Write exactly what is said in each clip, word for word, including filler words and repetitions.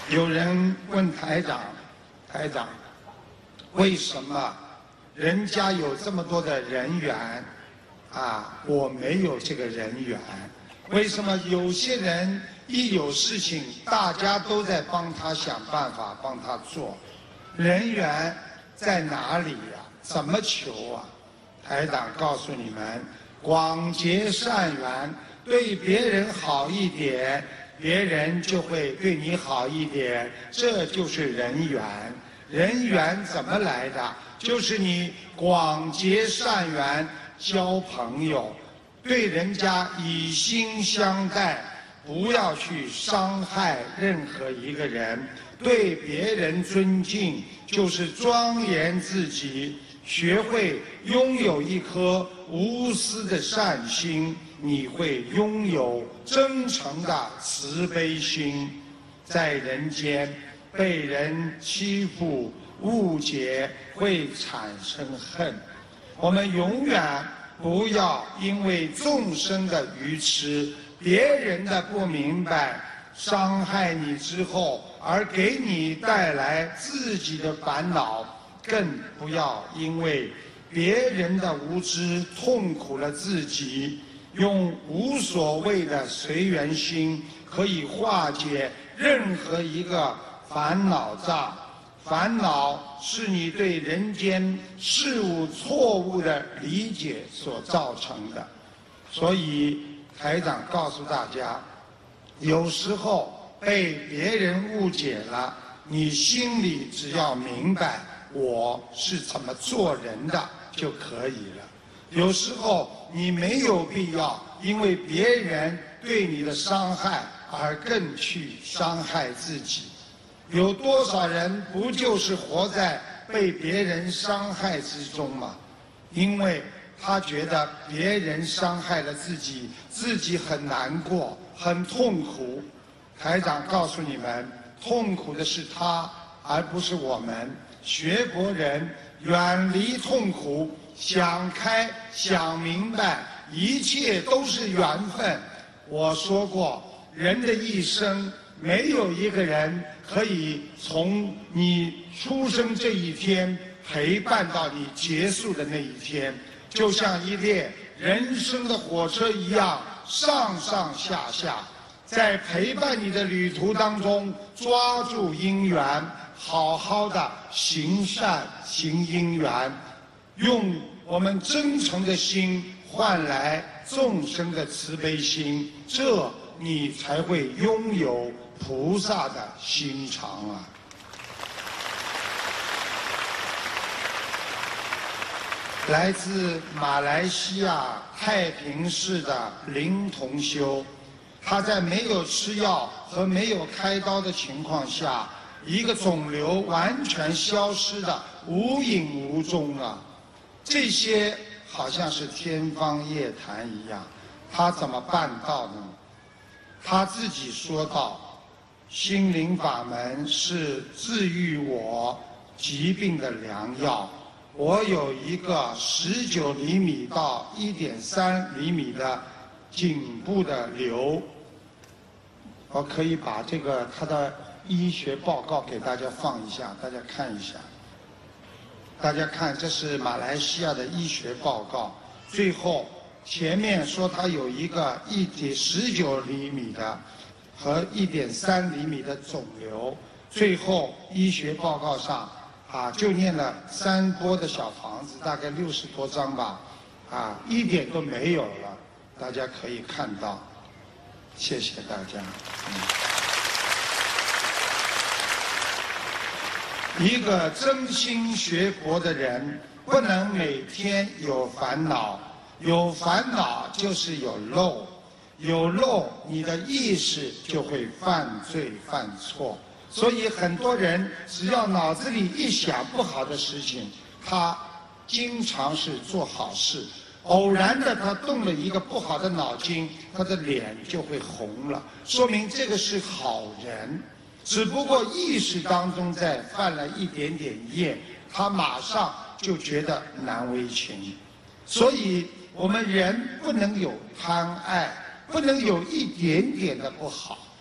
有人问台长，台长，为什么人家有这么多的人缘，啊，我没有这个人缘？为什么有些人一有事情，大家都在帮他想办法，帮他做？人缘在哪里呀？怎么求啊？台长告诉你们，广结善缘，对别人好一点，别人就会对你好一点，这就是人缘。人缘怎么来的？就是你广结善缘，交朋友，对人家以心相待，不要去伤害任何一个人，对别人尊敬，就是庄严自己，学会拥有一颗无私的善心，你会拥有真诚的慈悲心。在人间被人欺负误解，会产生恨。我们永远不要因为众生的愚痴，别人的不明白，伤害你之后而给你带来自己的烦恼。更不要因为别人的无知痛苦了自己。用无所谓的随缘心，可以化解任何一个烦恼障。烦恼是你对人间事物错误的理解所造成的。所以台长告诉大家，有时候被别人误解了，你心里只要明白我是怎么做人的就可以了。有时候你没有必要因为别人对你的伤害而更去伤害自己。有多少人不就是活在被别人伤害之中吗？因为他觉得别人伤害了自己，自己很难过，很痛苦。台长告诉你们，痛苦的是他，而不是我们。学佛人远离痛苦，想开想明白，一切都是缘分。我说过，人的一生没有一个人可以从你出生这一天陪伴到你结束的那一天，就像一列人生的火车一样，上上下下，在陪伴你的旅途当中，抓住因缘，好好的行善行因缘，用我们真诚的心换来众生的慈悲心，这你才会拥有菩萨的心肠啊！来自马来西亚太平市的林同修，他在没有吃药和没有开刀的情况下，一个肿瘤完全消失的无影无踪啊！这些好像是天方夜谭一样，他怎么办到呢？他自己说道：心灵法门是治愈我疾病的良药。我有一个十九厘米到一点三厘米的颈部的瘤，我可以把这个他的医学报告给大家放一下，大家看一下。大家看，这是马来西亚的医学报告。最后前面说他有一个一点十九厘米的和一点三厘米的肿瘤，最后医学报告上啊就念了三波的小房子，大概六十多张吧，啊一点都没有了，大家可以看到。谢谢大家。嗯一个真心学佛的人，不能每天有烦恼，有烦恼就是有漏，有漏你的意识就会犯罪犯错。所以很多人只要脑子里一想不好的事情，他经常是做好事，偶然的他动了一个不好的脑筋，他的脸就会红了，说明这个是好人。只不过意识当中在犯了一点点业，他马上就觉得难为情。所以我们人不能有贪爱，不能有一点点的不好，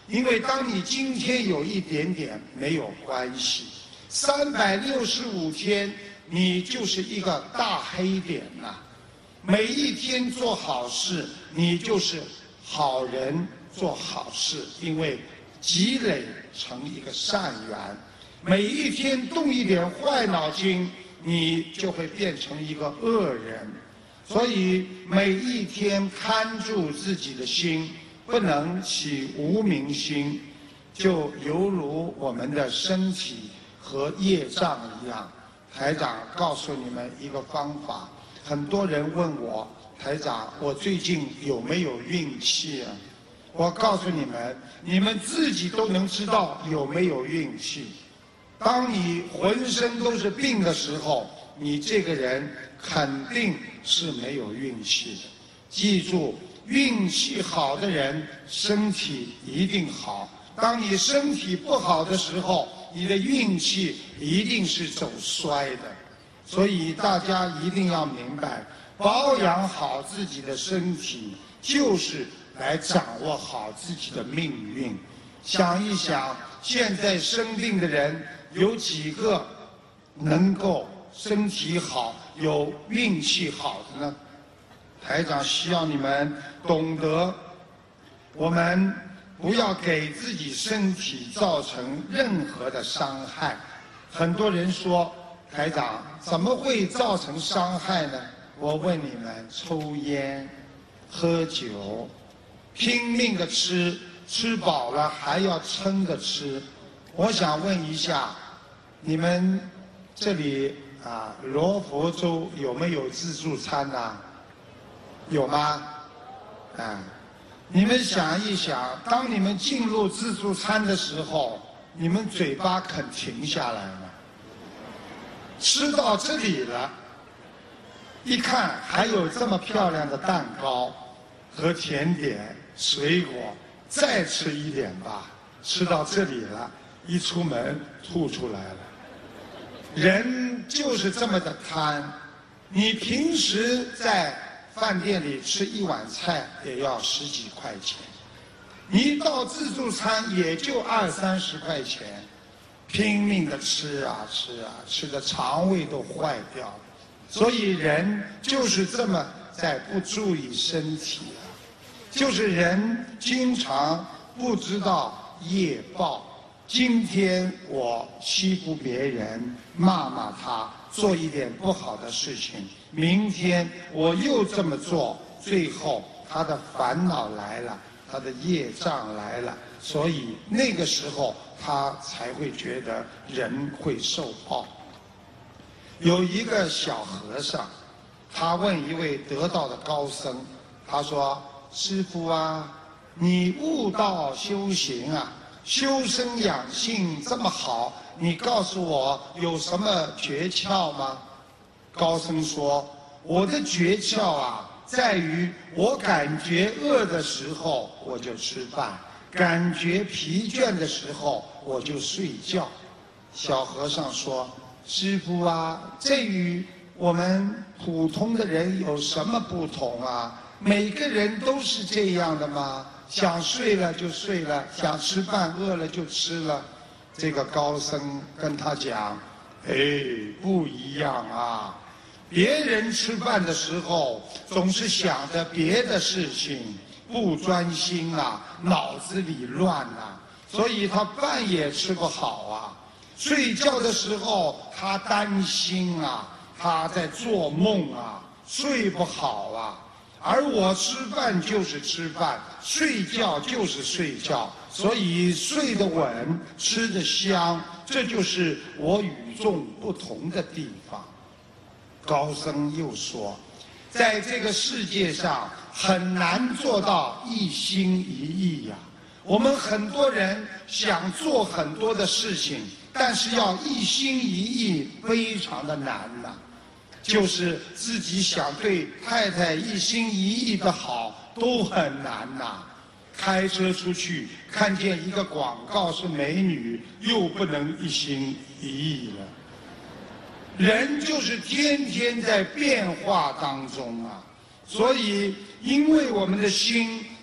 因为当你今天有一点点没有关系，三百六十五天你就是一个大黑点呐、啊。每一天做好事，你就是好人做好事，因为积累成一个善缘。每一天动一点坏脑筋，你就会变成一个恶人。所以每一天看住自己的心，不能起无明心，就犹如我们的身体和业障一样。台长告诉你们一个方法，很多人问我，台长，我最近有没有运气啊？我告诉你们，你们自己都能知道有没有运气。当你浑身都是病的时候，你这个人肯定是没有运气的。记住，运气好的人身体一定好。当你身体不好的时候，你的运气一定是走衰的。所以大家一定要明白，保养好自己的身体，就是来掌握好自己的命运。想一想，现在生病的人有几个能够身体好、有运气好的呢？台长希望你们懂得，我们不要给自己身体造成任何的伤害。很多人说，台长怎么会造成伤害呢？我问你们，抽烟、喝酒、拼命的吃，吃饱了还要撑着吃。我想问一下，你们这里啊，罗佛州有没有自助餐呐、啊？有吗？啊，你们想一想，当你们进入自助餐的时候，你们嘴巴肯停下来吗？吃到这里了，一看还有这么漂亮的蛋糕和甜点、水果，再吃一点吧。吃到这里了，一出门吐出来了。人就是这么的贪，你平时在饭店里吃一碗菜也要十几块钱，你一到自助餐也就二三十块钱，拼命的吃啊吃啊，吃的肠胃都坏掉了。所以人就是这么在不注意身体啊，就是人经常不知道业报。今天我欺负别人，骂骂他，做一点不好的事情，明天我又这么做，最后他的烦恼来了，他的业障来了，所以那个时候他才会觉得人会受报。有一个小和尚，他问一位得道的高僧，他说：师父啊，你悟道修行啊，修身养性这么好，你告诉我有什么诀窍吗？高僧说：我的诀窍啊，在于我感觉饿的时候我就吃饭，感觉疲倦的时候我就睡觉。小和尚说：师父啊，这与我们普通的人有什么不同啊？每个人都是这样的吗？想睡了就睡了，想吃饭饿了就吃了。这个高僧跟他讲：哎，不一样啊！别人吃饭的时候总是想着别的事情，不专心啊，脑子里乱啊，所以他饭也吃不好啊。睡觉的时候他担心啊，他在做梦啊，睡不好啊。而我吃饭就是吃饭，睡觉就是睡觉，所以睡得稳，吃得香，这就是我与众不同的地方。高僧又说，在这个世界上很难做到一心一意呀、啊。我们很多人想做很多的事情，但是要一心一意，非常的难呐、啊。就是自己想对太太一心一意的好都很难呐、啊。开车出去看见一个广告是美女，又不能一心一意了。人就是天天在变化当中啊，所以因为我们的心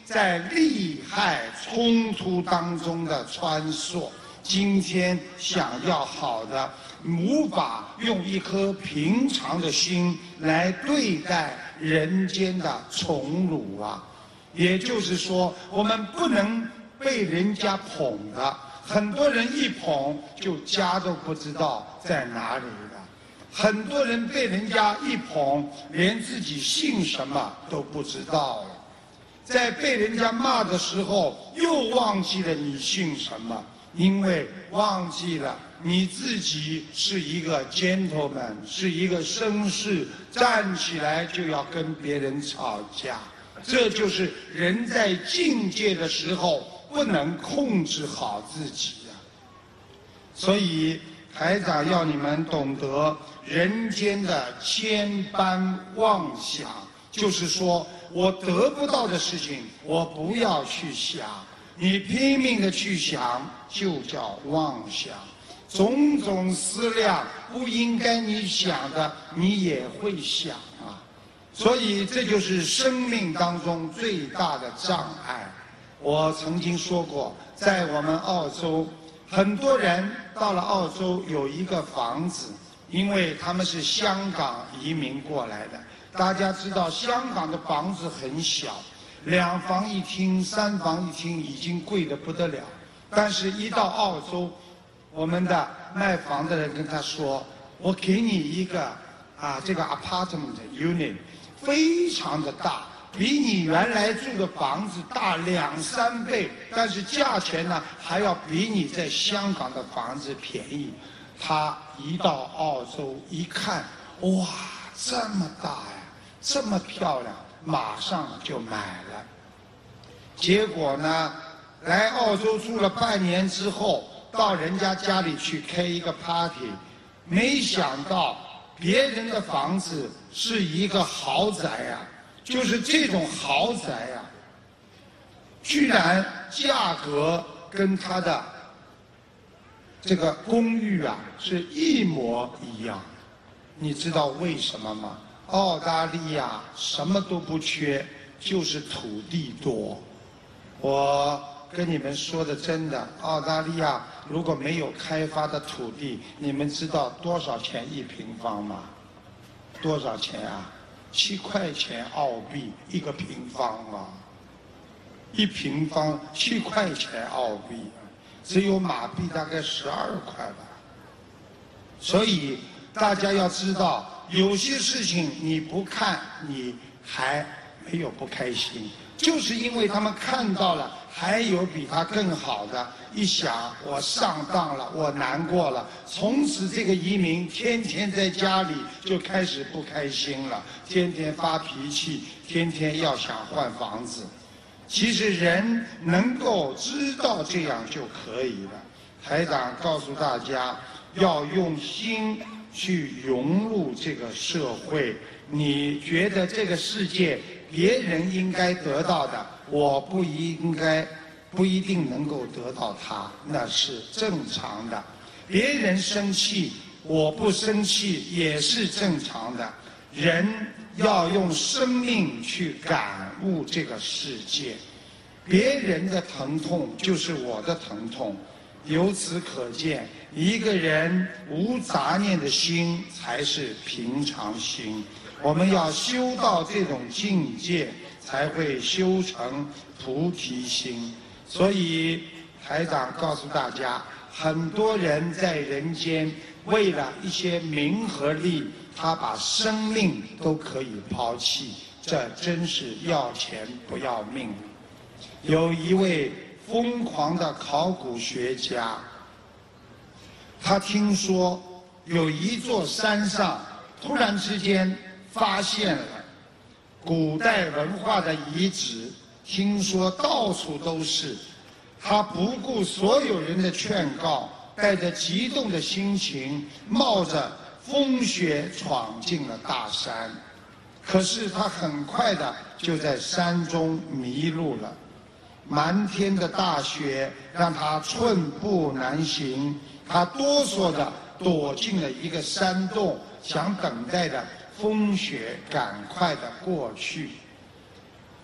在利害冲突当中的穿梭。今天想要好的，无法用一颗平常的心来对待人间的宠辱啊。也就是说，我们不能被人家捧的，很多人一捧就家都不知道在哪里了。很多人被人家一捧，连自己姓什么都不知道了。在被人家骂的时候，又忘记了你姓什么，因为忘记了你自己是一个 gentleman， 是一个绅士，站起来就要跟别人吵架。这就是人在境界的时候不能控制好自己呀。所以台长要你们懂得人间的千般妄想，就是说我得不到的事情我不要去想，你拼命的去想就叫妄想。种种思量不应该你想的你也会想啊。所以这就是生命当中最大的障碍。我曾经说过，在我们澳洲，很多人到了澳洲有一个房子，因为他们是香港移民过来的。大家知道香港的房子很小，两房一厅、三房一厅已经贵得不得了。但是一到澳洲，我们的卖房的人跟他说，我给你一个啊这个 apartment unit，非常的大，比你原来住的房子大两三倍，但是价钱呢还要比你在香港的房子便宜。他一到澳洲一看，哇，这么大呀，这么漂亮，马上就买了。结果呢，来澳洲住了半年之后，到人家家里去开一个 party， 没想到别人的房子是一个豪宅呀，就是这种豪宅呀，居然价格跟他的这个公寓啊是一模一样。你知道为什么吗？澳大利亚什么都不缺，就是土地多。我跟你们说的真的，澳大利亚如果没有开发的土地，你们知道多少钱一平方吗？多少钱啊？七块钱澳币一个平方啊！一平方七块钱澳币，只有马币大概十二块吧。所以大家要知道，有些事情你不看，你还没有不开心，就是因为他们看到了还有比他更好的，一想我上当了，我难过了，从此这个移民天天在家里就开始不开心了，天天发脾气，天天要想换房子。其实人能够知道这样就可以了。台长告诉大家，要用心去融入这个社会。你觉得这个世界别人应该得到的，我不应该不一定能够得到它，那是正常的。别人生气，我不生气也是正常的。人要用生命去感悟这个世界，别人的疼痛就是我的疼痛。由此可见，一个人无杂念的心才是平常心。我们要修到这种境界，才会修成菩提心。所以台长告诉大家，很多人在人间为了一些名和利，他把生命都可以抛弃，这真是要钱不要命。有一位疯狂的考古学家，他听说有一座山上突然之间发现了古代文化的遗址，听说到处都是。他不顾所有人的劝告，带着激动的心情，冒着风雪闯进了大山。可是他很快的就在山中迷路了。漫天的大雪让他寸步难行，他哆嗦着躲进了一个山洞，想等待着风雪赶快的过去。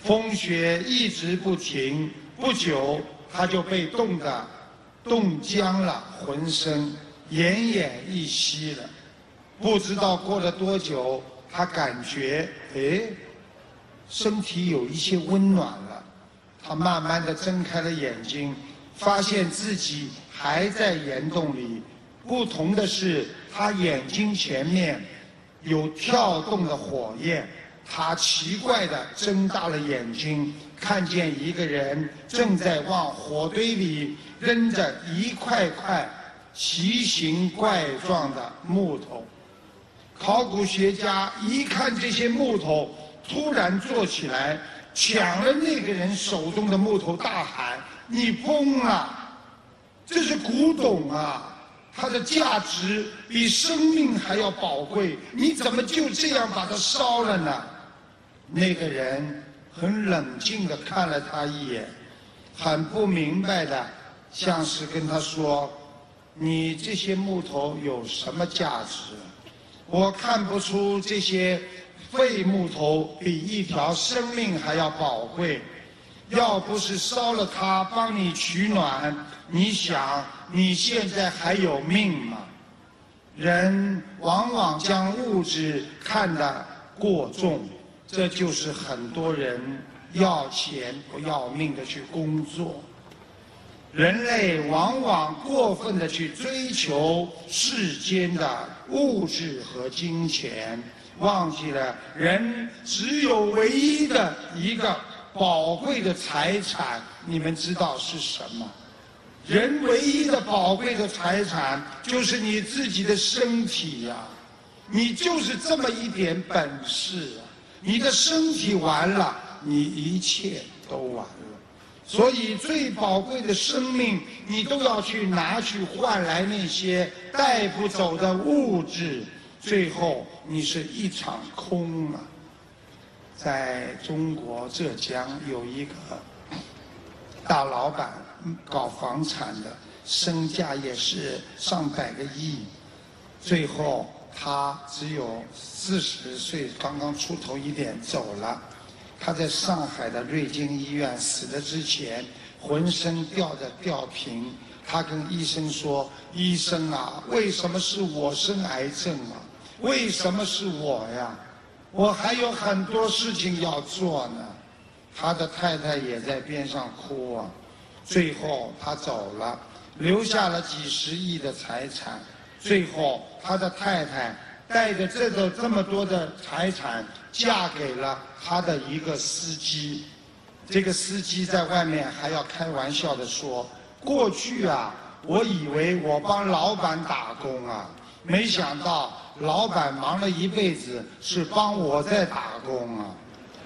风雪一直不停，不久他就被冻得冻僵了，浑身奄奄一息了。不知道过了多久，他感觉哎，身体有一些温暖了。他慢慢地睁开了眼睛，发现自己还在岩洞里。不同的是，他眼睛前面有跳动的火焰。他奇怪地睁大了眼睛，看见一个人正在往火堆里扔着一块块奇形怪状的木头。考古学家一看这些木头，突然坐起来，抢了那个人手中的木头，大喊：“你疯了！这是古董啊！它的价值比生命还要宝贵，你怎么就这样把它烧了呢？”那个人很冷静地看了他一眼，很不明白的，像是跟他说：“你这些木头有什么价值？我看不出这些废木头比一条生命还要宝贵。要不是烧了它帮你取暖，你想你现在还有命吗？”人往往将物质看得过重，这就是很多人要钱不要命的去工作。人类往往过分的去追求世间的物质和金钱，忘记了人只有唯一的一个宝贵的财产，你们知道是什么？人唯一的宝贵的财产就是你自己的身体呀、啊！你就是这么一点本事啊！你的身体完了，你一切都完了。所以最宝贵的生命，你都要去拿去换来那些带不走的物质，最后你是一场空啊！在中国浙江有一个大老板，搞房产的，身价也是上百个亿，最后他只有四十岁，刚刚出头一点走了。他在上海的瑞金医院死的之前，浑身吊着吊瓶。他跟医生说：“医生啊，为什么是我生癌症啊？为什么是我呀？我还有很多事情要做呢。”他的太太也在边上哭啊。最后他走了，留下了几十亿的财产。最后他的太太带着这个这么多的财产，嫁给了他的一个司机。这个司机在外面还要开玩笑地说：“过去啊，我以为我帮老板打工啊，没想到老板忙了一辈子是帮我在打工啊。”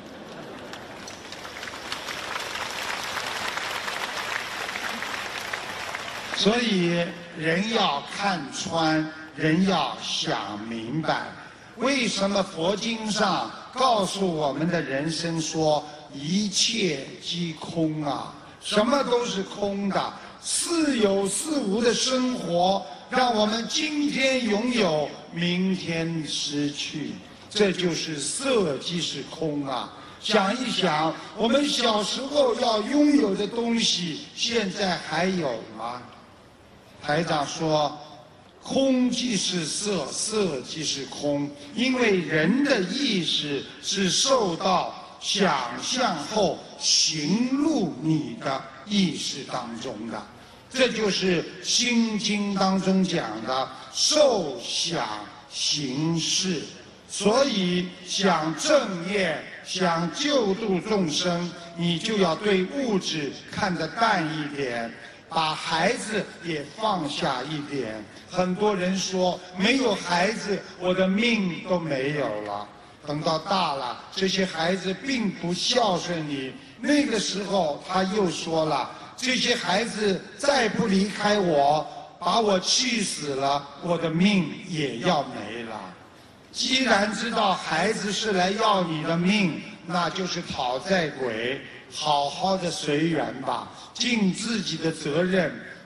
所以人要看穿，人要想明白，为什么佛经上告诉我们的人生说一切即空啊？什么都是空的，似有似无的生活，让我们今天拥有，明天失去，这就是色即是空啊！想一想，我们小时候要拥有的东西，现在还有吗？台长说，空即是色，色即是空，因为人的意识是受到想象后行入你的意识当中的，这就是《心经》当中讲的受想行识。所以想正业，想救度众生，你就要对物质看得淡一点，把孩子也放下一点。很多人说没有孩子，我的命都没有了。等到大了，这些孩子并不孝顺你，那个时候他又说了，这些孩子再不离开我，把我气死了，我的命也要没了。既然知道孩子是来要你的命，那就是讨债鬼，好好的随缘吧，尽自己的责任。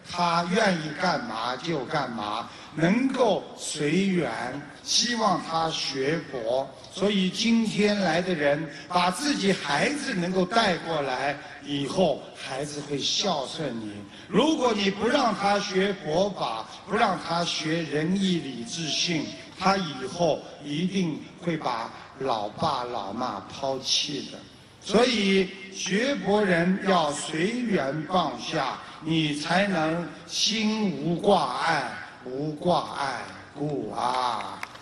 他愿意干嘛就干嘛，能够随缘。希望他学佛，所以今天来的人把自己孩子能够带过来，以后孩子会孝顺你。如果你不让他学佛法，不让他学仁义礼智信，他以后一定会把老爸老妈抛弃的。所以学佛人要随缘放下，你才能心无挂碍，无挂碍故啊。